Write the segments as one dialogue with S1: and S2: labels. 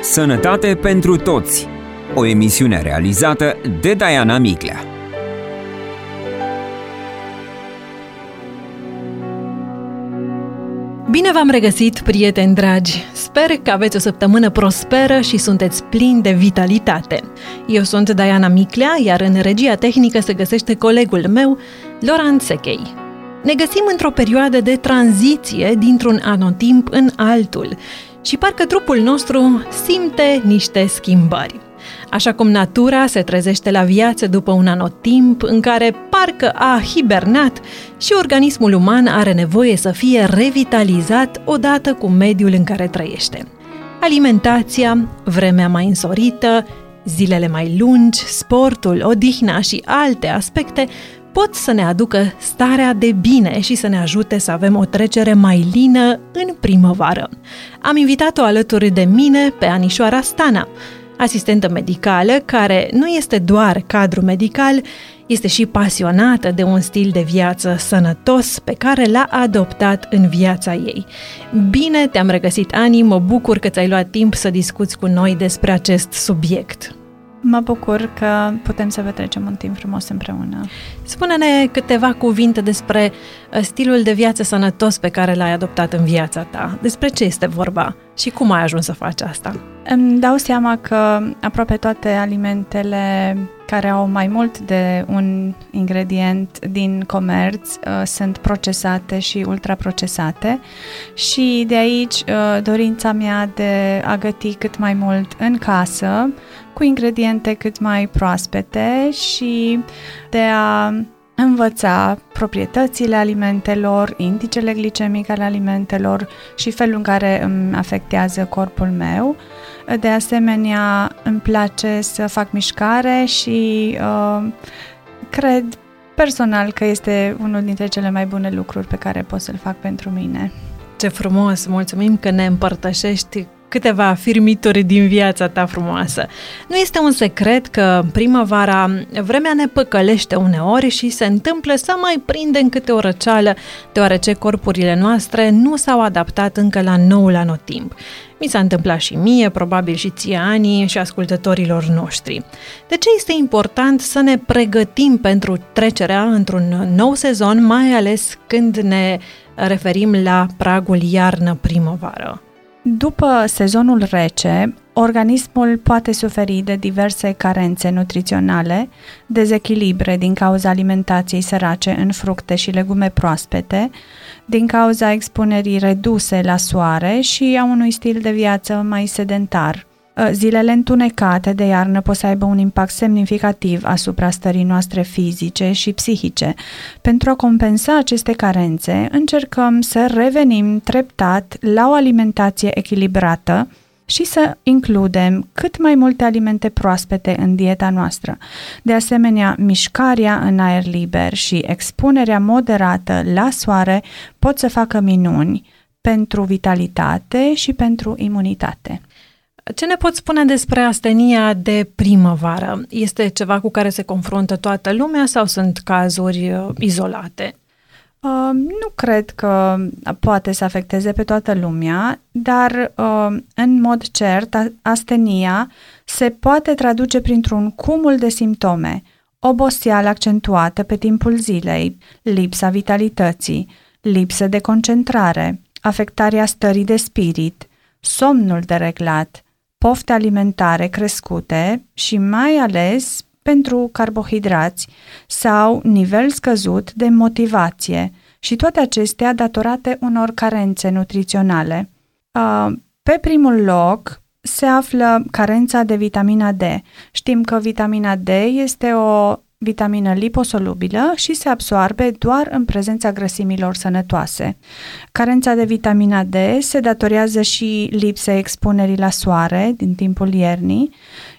S1: Sănătate pentru toți. O emisiune realizată de Diana Miclea.
S2: Bine v-am regăsit, prieteni dragi! Sper că aveți o săptămână prosperă și sunteți plini de vitalitate. Eu sunt Diana Miclea, iar în regia tehnică se găsește colegul meu, Laurent Sechei. Ne găsim într-o perioadă de tranziție dintr-un anotimp în altul și parcă trupul nostru simte niște schimbări. Așa cum natura se trezește la viață după un anotimp în care parcă a hibernat și organismul uman are nevoie să fie revitalizat odată cu mediul în care trăiește. Alimentația, vremea mai însorită, zilele mai lungi, sportul, odihna și alte aspecte pot să ne aducă starea de bine și să ne ajute să avem o trecere mai lină în primăvară. Am invitat-o alături de mine pe Anișoara Stana, asistentă medicală care nu este doar cadru medical, este și pasionată de un stil de viață sănătos pe care l-a adoptat în viața ei. Bine te-am regăsit, Ani, mă bucur că ți-ai luat timp să discuți cu noi despre acest subiect.
S3: Mă bucur că putem să petrecem un timp frumos împreună.
S2: Spune-ne câteva cuvinte despre stilul de viață sănătos pe care l-ai adoptat în viața ta. Despre ce este vorba și cum ai ajuns să faci asta?
S3: Îmi dau seama că aproape toate alimentele care au mai mult de un ingredient din comerț sunt procesate și ultraprocesate și de aici dorința mea de a găti cât mai mult în casă, cu ingrediente cât mai proaspete și de a învăța proprietățile alimentelor, indicele glicemic al alimentelor și felul în care îmi afectează corpul meu. De asemenea, îmi place să fac mișcare și cred personal că este unul dintre cele mai bune lucruri pe care pot să-l fac pentru mine.
S2: Ce frumos! Mulțumim că ne împărtășești câteva firmituri din viața ta frumoasă. Nu este un secret că primăvara vremea ne păcălește uneori și se întâmplă să mai prindem câte o răceală, deoarece corpurile noastre nu s-au adaptat încă la noul anotimp. Mi s-a întâmplat și mie, probabil și ție, Ani, și ascultătorilor noștri. De ce este important să ne pregătim pentru trecerea într-un nou sezon, mai ales când ne referim la pragul iarnă-primăvară?
S3: După sezonul rece, organismul poate suferi de diverse carențe nutriționale, dezechilibre din cauza alimentației sărace în fructe și legume proaspete, din cauza expunerii reduse la soare și a unui stil de viață mai sedentar. Zilele întunecate de iarnă pot să aibă un impact semnificativ asupra stării noastre fizice și psihice. Pentru a compensa aceste carențe, încercăm să revenim treptat la o alimentație echilibrată și să includem cât mai multe alimente proaspete în dieta noastră. De asemenea, mișcarea în aer liber și expunerea moderată la soare pot să facă minuni pentru vitalitate și pentru imunitate.
S2: Ce ne poți spune despre astenia de primăvară? Este ceva cu care se confruntă toată lumea sau sunt cazuri izolate?
S3: Nu cred că poate să afecteze pe toată lumea, dar în mod cert, astenia se poate traduce printr-un cumul de simptome: oboseală accentuată pe timpul zilei, lipsa vitalității, lipsă de concentrare, afectarea stării de spirit, somnul dereglat, pofte alimentare crescute și mai ales pentru carbohidrați sau nivel scăzut de motivație și toate acestea datorate unor carențe nutriționale. Pe primul loc se află carența de vitamina D. Știm că vitamina D este o vitamină liposolubilă și se absoarbe doar în prezența grăsimilor sănătoase. Carența de vitamina D se datorează și lipsei expunerii la soare din timpul iernii.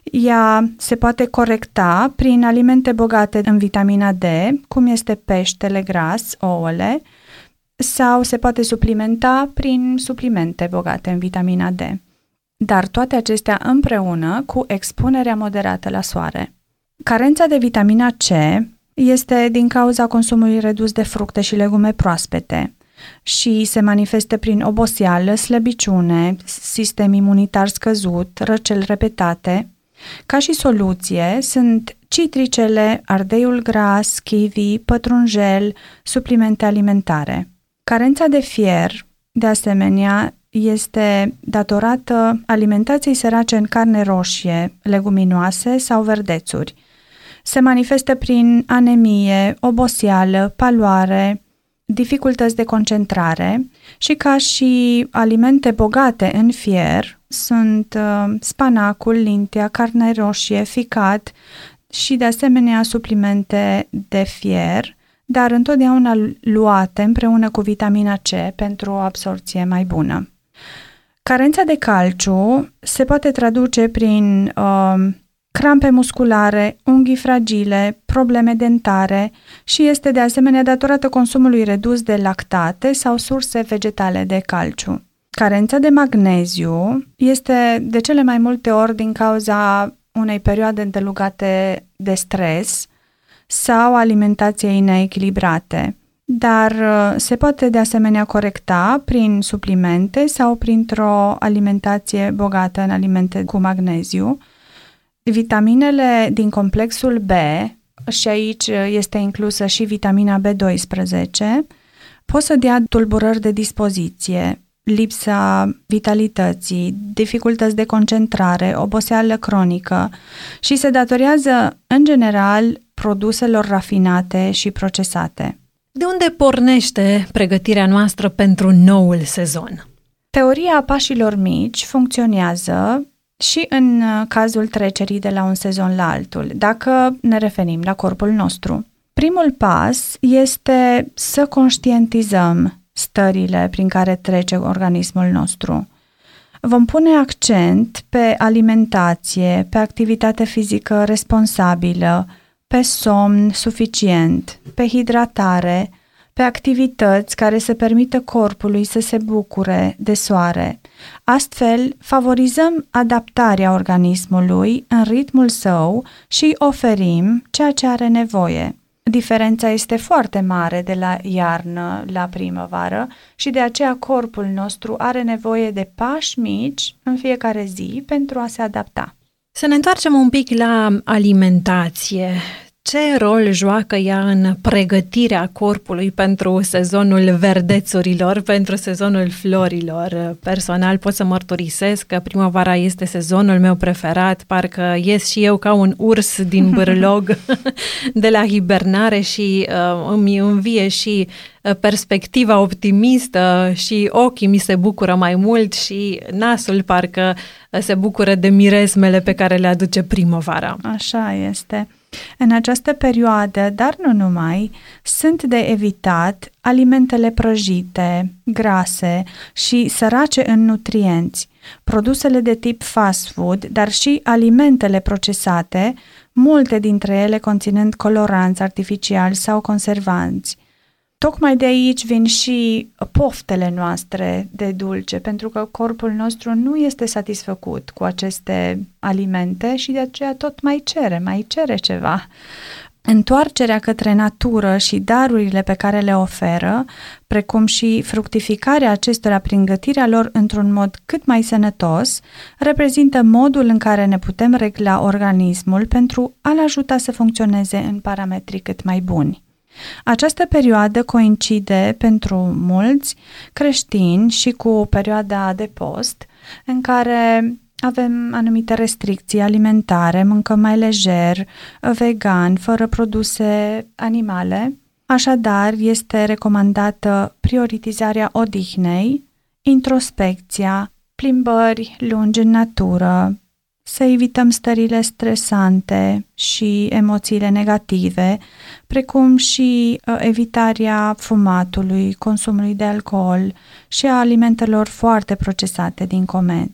S3: Ea se poate corecta prin alimente bogate în vitamina D, cum este peștele gras, ouăle, sau se poate suplimenta prin suplimente bogate în vitamina D. Dar toate acestea împreună cu expunerea moderată la soare. Carența de vitamina C este din cauza consumului redus de fructe și legume proaspete. și se manifestă prin oboseală, slăbiciune, sistem imunitar scăzut, răceli repetate. Ca și soluție sunt citricele, ardeiul gras, kiwi, pătrunjel, suplimente alimentare. Carența de fier, de asemenea, este datorată alimentației sărace în carne roșie, leguminoase sau verdețuri. Se manifestă prin anemie, oboseală, paloare, dificultăți de concentrare și ca și alimente bogate în fier sunt spanacul, lintea, carne roșie, ficat și de asemenea suplimente de fier, dar întotdeauna luate împreună cu vitamina C pentru o absorție mai bună. Carența de calciu se poate traduce prin crampe musculare, unghii fragile, probleme dentare și este de asemenea datorată consumului redus de lactate sau surse vegetale de calciu. Carența de magneziu este de cele mai multe ori din cauza unei perioade îndelungate de stres sau alimentației neechilibrate, dar se poate de asemenea corecta prin suplimente sau printr-o alimentație bogată în alimente cu magneziu. Vitaminele din complexul B, și aici este inclusă și vitamina B12, pot să dea tulburări de dispoziție, lipsa vitalității, dificultăți de concentrare, oboseală cronică și se datorează, în general, produselor rafinate și procesate.
S2: De unde pornește pregătirea noastră pentru noul sezon?
S3: Teoria pașilor mici funcționează și în cazul trecerii de la un sezon la altul, dacă ne referim la corpul nostru. Primul pas este să conștientizăm stările prin care trece organismul nostru. Vom pune accent pe alimentație, pe activitate fizică responsabilă, pe somn suficient, pe hidratare, pe activități care să permită corpului să se bucure de soare. Astfel, favorizăm adaptarea organismului în ritmul său și oferim ceea ce are nevoie. Diferența este foarte mare de la iarnă la primăvară și de aceea corpul nostru are nevoie de pași mici în fiecare zi pentru a se adapta.
S2: Să ne întoarcem un pic la alimentație. Ce rol joacă ea în pregătirea corpului pentru sezonul verdețurilor, pentru sezonul florilor? Personal pot să mărturisesc că primăvara este sezonul meu preferat, parcă ies și eu ca un urs din bârlog de la hibernare și îmi învie și perspectiva optimistă și ochii mi se bucură mai mult și nasul parcă se bucură de miresmele pe care le aduce primăvara.
S3: Așa este. În această perioadă, dar nu numai, sunt de evitat alimentele prăjite, grase și sărace în nutrienți, produsele de tip fast food, dar și alimentele procesate, multe dintre ele conținând coloranți artificiali sau conservanți. Tocmai de aici vin și poftele noastre de dulce, pentru că corpul nostru nu este satisfăcut cu aceste alimente și de aceea tot mai cere ceva. Întoarcerea către natură și darurile pe care le oferă, precum și fructificarea acestora prin gătirea lor într-un mod cât mai sănătos, reprezintă modul în care ne putem regla organismul pentru a-l ajuta să funcționeze în parametri cât mai buni. Această perioadă coincide pentru mulți creștini și cu perioada de post, în care avem anumite restricții alimentare, mâncăm mai lejer, vegan, fără produse animale. Așadar, este recomandată prioritizarea odihnei, introspecția, plimbări lungi în natură, să evităm stările stresante și emoțiile negative, precum și evitarea fumatului, consumului de alcool și a alimentelor foarte procesate din comenzi.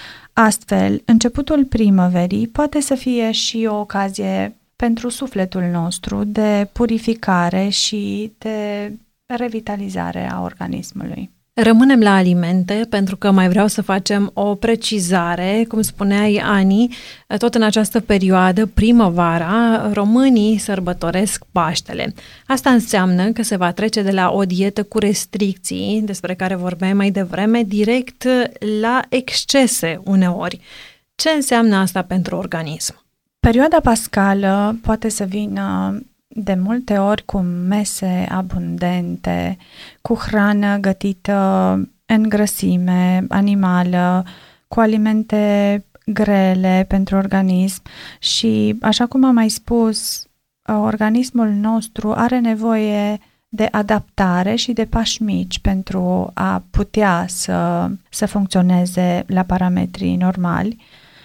S3: Astfel, începutul primăverii poate să fie și o ocazie pentru sufletul nostru de purificare și de revitalizare a organismului.
S2: Rămânem la alimente pentru că mai vreau să facem o precizare. Cum spuneai, Ani, tot în această perioadă, primăvara, românii sărbătoresc Paștele. Asta înseamnă că se va trece de la o dietă cu restricții, despre care vorbeai mai devreme, direct la excese uneori. Ce înseamnă asta pentru organism?
S3: Perioada pascală poate să vină de multe ori cu mese abundente, cu hrană gătită în grăsime animală, cu alimente grele pentru organism și, așa cum am mai spus, organismul nostru are nevoie de adaptare și de pași mici pentru a putea să funcționeze la parametrii normali.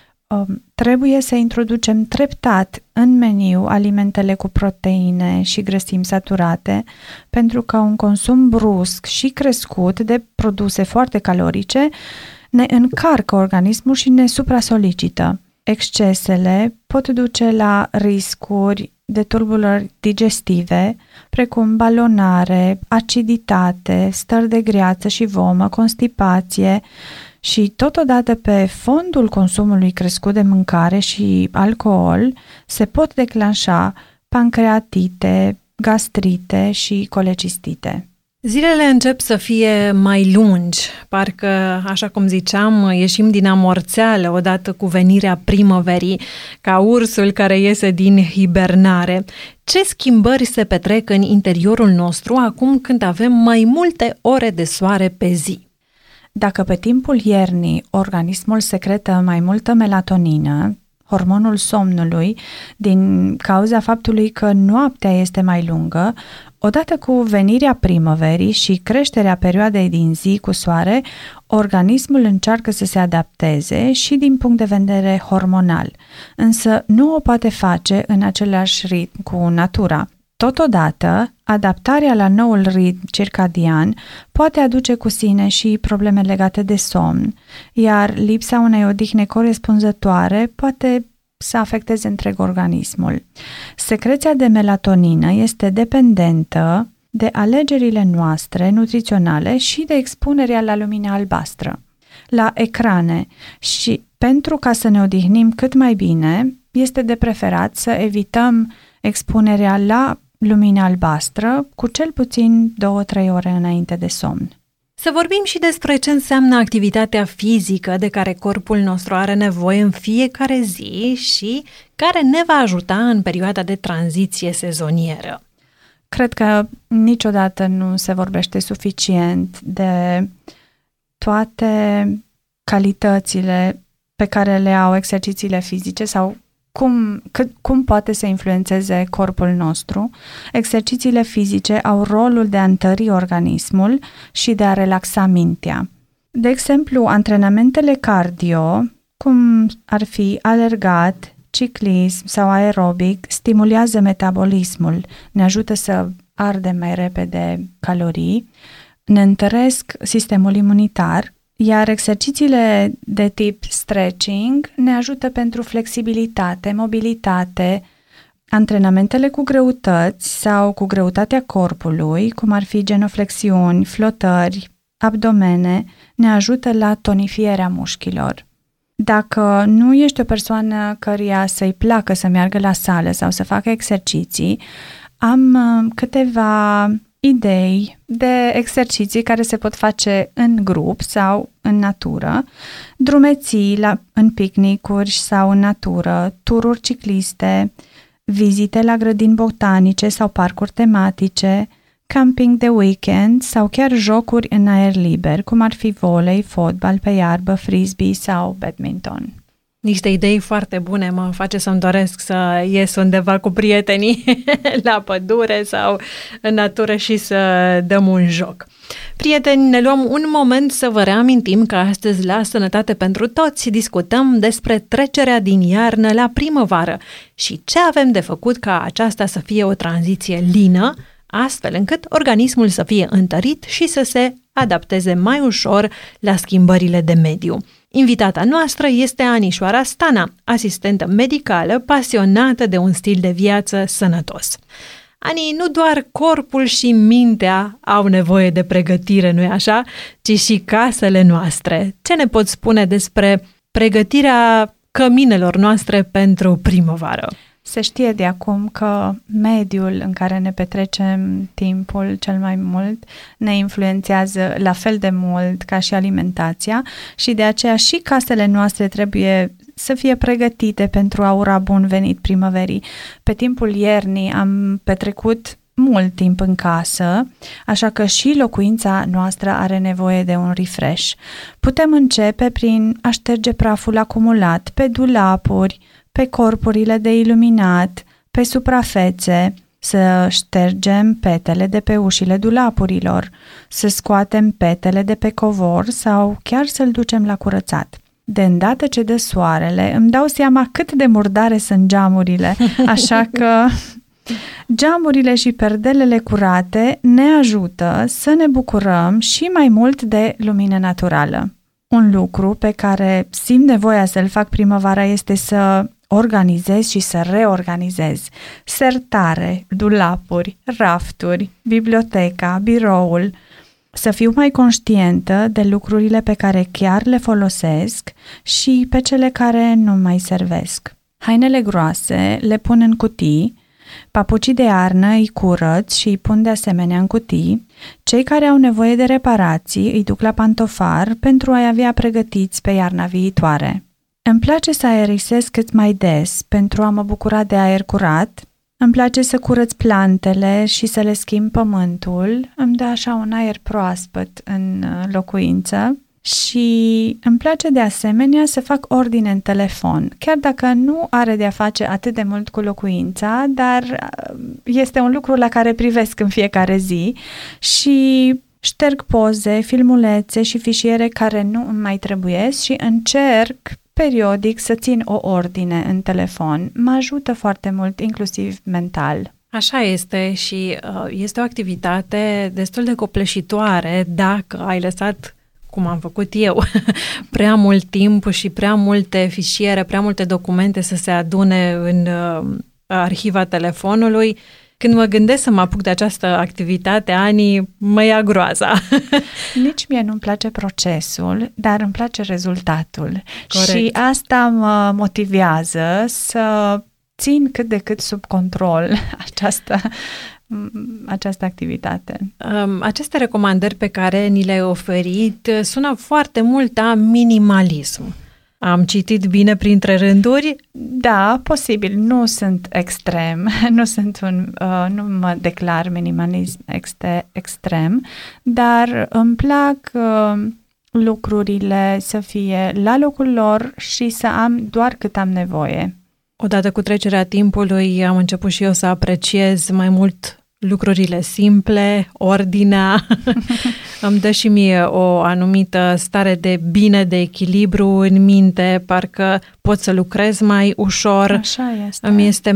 S3: Trebuie să introducem treptat în meniu alimentele cu proteine și grăsimi saturate, pentru că un consum brusc și crescut de produse foarte calorice ne încarcă organismul și ne supra-solicită. Excesele pot duce la riscuri de tulburări digestive, precum balonare, aciditate, stări de greață și vomă, constipație, și totodată pe fondul consumului crescut de mâncare și alcool se pot declanșa pancreatite, gastrite și colecistite.
S2: Zilele încep să fie mai lungi, parcă, așa cum ziceam, ieșim din amorțeală odată cu venirea primăverii, ca ursul care iese din hibernare. Ce schimbări se petrec în interiorul nostru acum când avem mai multe ore de soare pe zi?
S3: Dacă pe timpul iernii organismul secretă mai multă melatonină, hormonul somnului, din cauza faptului că noaptea este mai lungă, odată cu venirea primăverii și creșterea perioadei din zi cu soare, organismul încearcă să se adapteze și din punct de vedere hormonal, însă nu o poate face în același ritm cu natura. Totodată, adaptarea la noul ritm circadian poate aduce cu sine și probleme legate de somn, iar lipsa unei odihne corespunzătoare poate să afecteze întreg organismul. Secreția de melatonină este dependentă de alegerile noastre nutriționale și de expunerea la lumina albastră, la ecrane, și pentru ca să ne odihnim cât mai bine, este de preferat să evităm expunerea la lumina albastră cu cel puțin 2-3 ore înainte de somn.
S2: Să vorbim și despre ce înseamnă activitatea fizică de care corpul nostru are nevoie în fiecare zi și care ne va ajuta în perioada de tranziție sezonieră.
S3: Cred că niciodată nu se vorbește suficient de toate calitățile pe care le au exercițiile fizice sau cum poate să influențeze corpul nostru. Exercițiile fizice au rolul de a întări organismul și de a relaxa mintea. De exemplu, antrenamentele cardio, cum ar fi alergat, ciclism sau aerobic, stimulează metabolismul, ne ajută să ardem mai repede calorii, ne întăresc sistemul imunitar, iar exercițiile de tip stretching ne ajută pentru flexibilitate, mobilitate. Antrenamentele cu greutăți sau cu greutatea corpului, cum ar fi genoflexiuni, flotări, abdomene, ne ajută la tonifierea mușchilor. Dacă nu ești o persoană căreia să-i placă să meargă la sală sau să facă exerciții, am câteva idei de exerciții care se pot face în grup sau în natură, drumeții în picnicuri sau în natură, tururi cicliste, vizite la grădini botanice sau parcuri tematice, camping de weekend sau chiar jocuri în aer liber, cum ar fi volei, fotbal pe iarbă, frisbee sau badminton.
S2: Niște idei foarte bune, mă face să-mi doresc să ies undeva cu prietenii la pădure sau în natură și să dăm un joc. Prieteni, ne luăm un moment să vă reamintim că astăzi la Sănătate pentru Toți discutăm despre trecerea din iarnă la primăvară și ce avem de făcut ca aceasta să fie o tranziție lină, astfel încât organismul să fie întărit și să se adapteze mai ușor la schimbările de mediu. Invitata noastră este Anișoara Stana, asistentă medicală pasionată de un stil de viață sănătos. Ani, nu doar corpul și mintea au nevoie de pregătire, nu-i așa? Ci și casele noastre. Ce ne poți spune despre pregătirea căminelor noastre pentru primăvară?
S3: Se știe de acum că mediul în care ne petrecem timpul cel mai mult ne influențează la fel de mult ca și alimentația și de aceea și casele noastre trebuie să fie pregătite pentru a ura bun venit primăverii. Pe timpul iernii am petrecut mult timp în casă, așa că și locuința noastră are nevoie de un refresh. Putem începe prin a șterge praful acumulat pe dulapuri, pe corpurile de iluminat, pe suprafețe, să ștergem petele de pe ușile dulapurilor, să scoatem petele de pe covor sau chiar să-l ducem la curățat. De îndată ce dă soarele, îmi dau seama cât de murdare sunt geamurile, așa că geamurile și perdelele curate ne ajută să ne bucurăm și mai mult de lumină naturală. Un lucru pe care simt nevoia să-l fac primăvara este să organizez și să reorganizez sertare, dulapuri, rafturi, biblioteca, biroul, să fiu mai conștientă de lucrurile pe care chiar le folosesc și pe cele care nu mai servesc. Hainele groase le pun în cutii, papucii de iarnă îi curăț și îi pun de asemenea în cutii, cei care au nevoie de reparații îi duc la pantofar pentru a-i avea pregătiți pe iarna viitoare. Îmi place să aerisez cât mai des pentru a mă bucura de aer curat. Îmi place să curăț plantele și să le schimb pământul. Îmi dă așa un aer proaspăt în locuință. Și îmi place de asemenea să fac ordine în telefon, chiar dacă nu are de-a face atât de mult cu locuința, dar este un lucru la care privesc în fiecare zi și șterg poze, filmulețe și fișiere care nu îmi mai trebuiesc și încerc periodic să țin o ordine în telefon. Mă ajută foarte mult, inclusiv mental.
S2: Așa este și este o activitate destul de copleșitoare dacă ai lăsat, cum am făcut eu, prea mult timp și prea multe fișiere, prea multe documente să se adune în arhiva telefonului. Când mă gândesc să mă apuc de această activitate, Ani, mă ia groaza.
S3: Nici mie nu-mi place procesul, dar îmi place rezultatul.
S2: Corect.
S3: Și asta mă motivează să țin cât de cât sub control această activitate.
S2: Aceste recomandări pe care ni le-ai oferit sună foarte mult a minimalism. Am citit bine printre rânduri?
S3: Da, posibil. Nu sunt extrem. Nu mă declar minimalism extrem, dar îmi plac lucrurile să fie la locul lor și să am doar cât am nevoie.
S2: Odată cu trecerea timpului am început și eu să apreciez mai mult lucrurile simple, ordinea. Îmi dă și mie o anumită stare de bine, de echilibru în minte, parcă pot să lucrez mai ușor.
S3: Așa este.
S2: Îmi este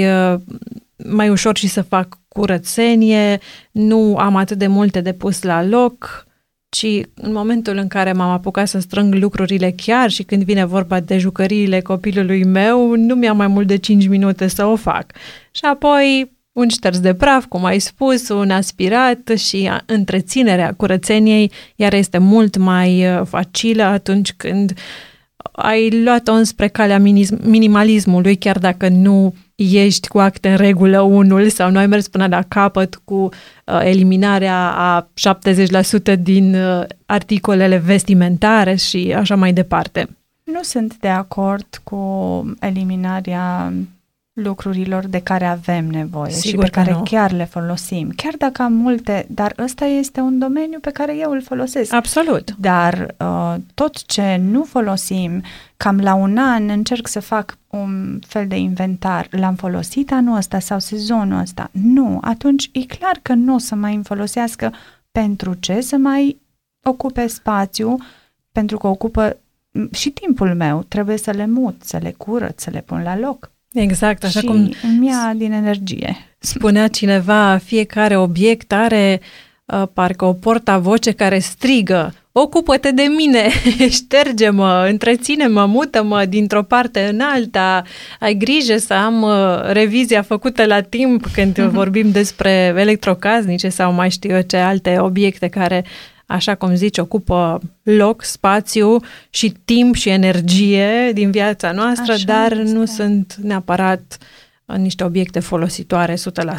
S2: mai ușor și să fac curățenie, nu am atât de multe de pus la loc, ci în momentul în care m-am apucat să strâng lucrurile chiar și când vine vorba de jucăriile copilului meu, nu mi-a mai mult de 5 minute să o fac. Și apoi un șters de praf, cum ai spus, un aspirat și întreținerea curățeniei, iar este mult mai facilă atunci când ai luat-o înspre calea minimalismului, chiar dacă nu ești cu acte în regulă unul sau nu ai mers până la capăt cu eliminarea a 70% din articolele vestimentare și așa mai departe.
S3: Nu sunt de acord cu eliminarea lucrurilor de care avem nevoie.
S2: Sigur
S3: și pe care
S2: nu.
S3: chiar le folosim. Chiar dacă am multe, dar ăsta este un domeniu pe care eu îl folosesc.
S2: Absolut.
S3: Dar tot ce nu folosim, cam la un an încerc să fac un fel de inventar. L-am folosit anul ăsta sau sezonul ăsta? Nu. Atunci e clar că nu o să mai îmi folosească. Pentru ce? Să mai ocupe spațiu, pentru că ocupă și timpul meu. Trebuie să le mut, să le curăț, să le pun la loc.
S2: Exact, așa
S3: și
S2: cum
S3: îmi ia din energie.
S2: Spunea cineva, fiecare obiect are parcă o portavoce care strigă: ocupă-te de mine, șterge-mă, întreține-mă, mută-mă dintr-o parte în alta, ai grijă să am revizia făcută la timp când vorbim despre electrocasnice sau mai știu eu ce alte obiecte care, așa cum zici, ocupă loc, spațiu și timp și energie din viața noastră, așa dar este. Nu sunt neapărat niște obiecte folositoare 100%.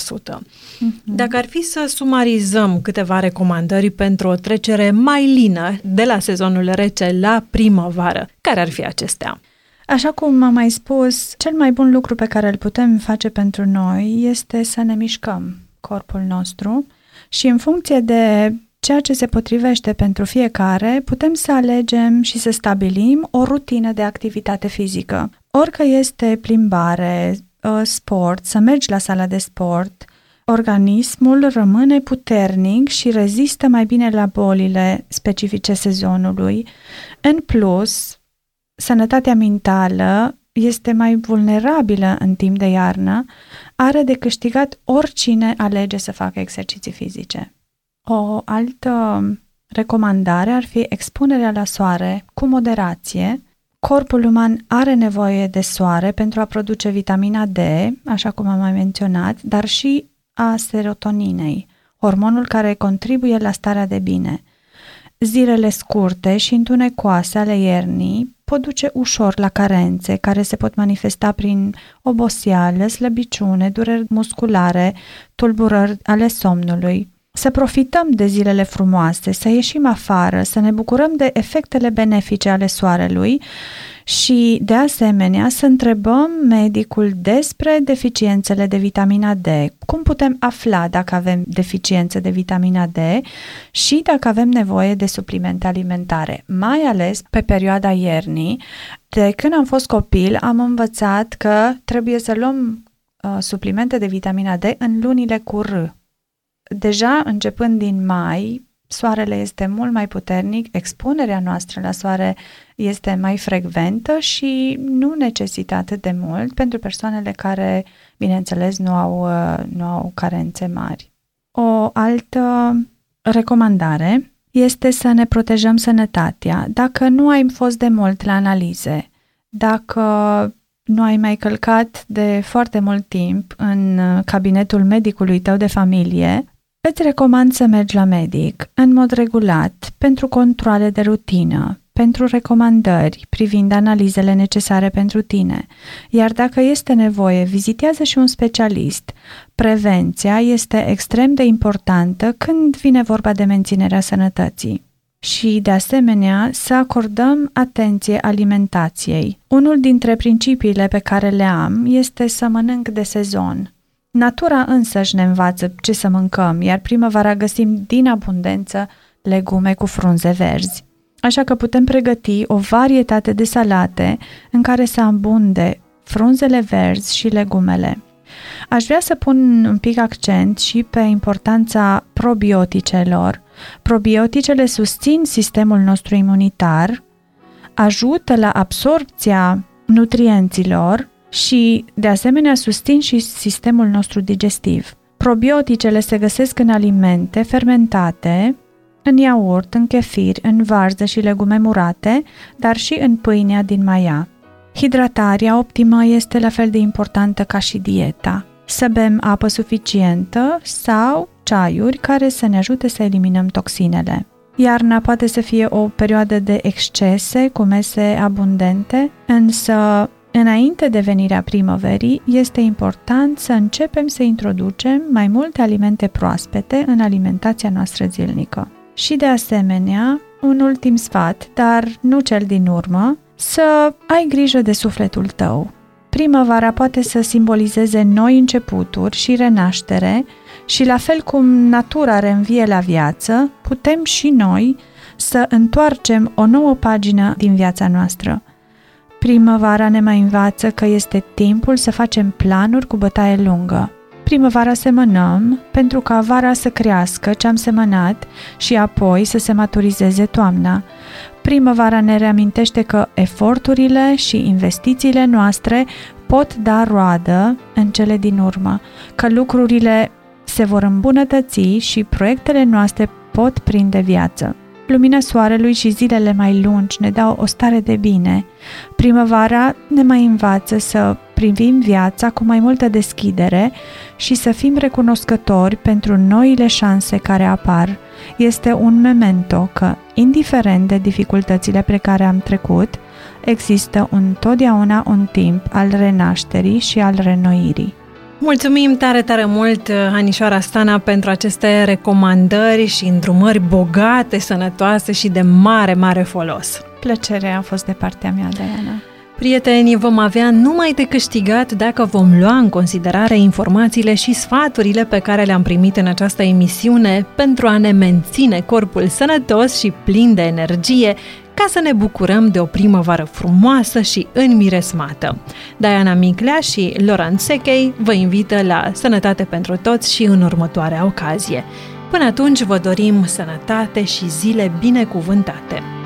S2: Dacă ar fi să sumarizăm câteva recomandări pentru o trecere mai lină de la sezonul rece la primăvară, care ar fi acestea?
S3: Așa cum am mai spus, cel mai bun lucru pe care îl putem face pentru noi este să ne mișcăm corpul nostru și în funcție de ceea ce se potrivește pentru fiecare, putem să alegem și să stabilim o rutină de activitate fizică. Orică este plimbare, sport, să mergi la sala de sport, organismul rămâne puternic și rezistă mai bine la bolile specifice sezonului. În plus, sănătatea mentală este mai vulnerabilă în timp de iarnă, are de câștigat oricine alege să facă exerciții fizice. O altă recomandare ar fi expunerea la soare cu moderație. Corpul uman are nevoie de soare pentru a produce vitamina D, așa cum am mai menționat, dar și a serotoninei, hormonul care contribuie la starea de bine. Zilele scurte și întunecoase ale iernii pot duce ușor la carențe care se pot manifesta prin oboseală, slăbiciune, dureri musculare, tulburări ale somnului. Să profităm de zilele frumoase, să ieșim afară, să ne bucurăm de efectele benefice ale soarelui și, de asemenea, să întrebăm medicul despre deficiențele de vitamina D. Cum putem afla dacă avem deficiențe de vitamina D și dacă avem nevoie de suplimente alimentare, mai ales pe perioada iernii. De când am fost copil, am învățat că trebuie să luăm suplimente de vitamina D în lunile cu R. Deja începând din mai, soarele este mult mai puternic, expunerea noastră la soare este mai frecventă și nu necesită atât de mult pentru persoanele care, bineînțeles, nu au carențe mari. O altă recomandare este să ne protejăm sănătatea. Dacă nu ai fost de mult la analize, dacă nu ai mai călcat de foarte mult timp în cabinetul medicului tău de familie, îți recomand să mergi la medic în mod regulat pentru controale de rutină, pentru recomandări privind analizele necesare pentru tine. Iar dacă este nevoie, vizitează și un specialist. Prevenția este extrem de importantă când vine vorba de menținerea sănătății. Și, de asemenea, să acordăm atenție alimentației. Unul dintre principiile pe care le am este să mănânc de sezon. Natura însăși ne învață ce să mâncăm, iar primăvara găsim din abundență legume cu frunze verzi. Așa că putem pregăti o varietate de salate în care să abunde frunzele verzi și legumele. Aș vrea să pun un pic accent și pe importanța probioticelor. Probioticele susțin sistemul nostru imunitar, ajută la absorbția nutrienților și, de asemenea, susțin și sistemul nostru digestiv. Probioticele se găsesc în alimente fermentate, în iaurt, în chefir, în varză și legume murate, dar și în pâinea din maia. Hidratarea optimă este la fel de importantă ca și dieta. Să bem apă suficientă sau ceaiuri care să ne ajute să eliminăm toxinele. Iarna poate să fie o perioadă de excese cu mese abundente, însă înainte de venirea primăverii este important să începem să introducem mai multe alimente proaspete în alimentația noastră zilnică. Și de asemenea, un ultim sfat, dar nu cel din urmă, să ai grijă de sufletul tău. Primăvara poate să simbolizeze noi începuturi și renaștere și la fel cum natura reînvie la viață, putem și noi să întoarcem o nouă pagină din viața noastră. Primăvara ne mai învață că este timpul să facem planuri cu bătaie lungă. Primăvara semănăm pentru ca vara să crească ce am semănat și apoi să se maturizeze toamna. Primăvara ne reamintește că eforturile și investițiile noastre pot da roadă în cele din urmă, că lucrurile se vor îmbunătăți și proiectele noastre pot prinde viață. Lumina soarelui și zilele mai lungi ne dau o stare de bine. Primăvara ne mai învață să privim viața cu mai multă deschidere și să fim recunoscători pentru noile șanse care apar. Este un memento că, indiferent de dificultățile pe care am trecut, există întotdeauna un timp al renașterii și al reînnoirii.
S2: Mulțumim tare, tare mult, Anișoara Stana, pentru aceste recomandări și îndrumări bogate, sănătoase și de mare, mare folos.
S3: Plăcerea a fost de partea mea, Diana.
S2: Prieteni, vom avea numai de câștigat dacă vom lua în considerare informațiile și sfaturile pe care le-am primit în această emisiune pentru a ne menține corpul sănătos și plin de energie, ca să ne bucurăm de o primăvară frumoasă și înmiresmată. Diana Miclea și Laurent Sechei vă invită la Sănătate pentru Toți și în următoarea ocazie. Până atunci vă dorim sănătate și zile binecuvântate!